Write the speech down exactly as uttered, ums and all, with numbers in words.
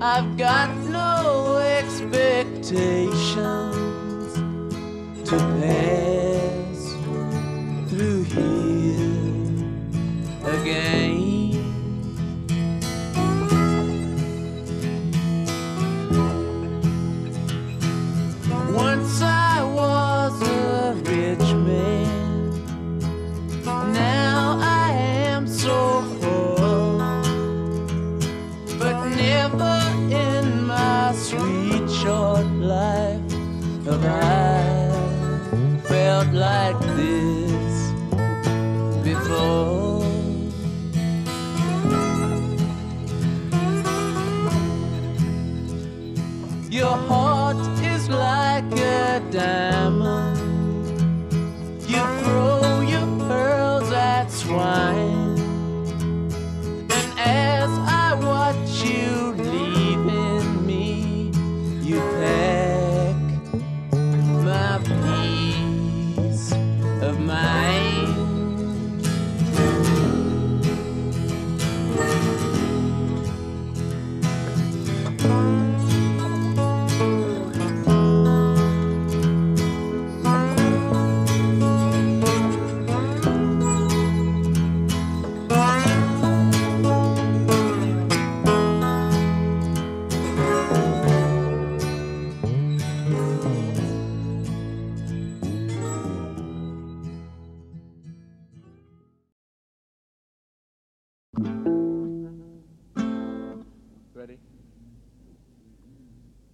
I've got no expectations to pass through here again. Once I was a rich man, now I am so poor, but never in my sweet short life have I felt like this before. Your heart is like a diamond,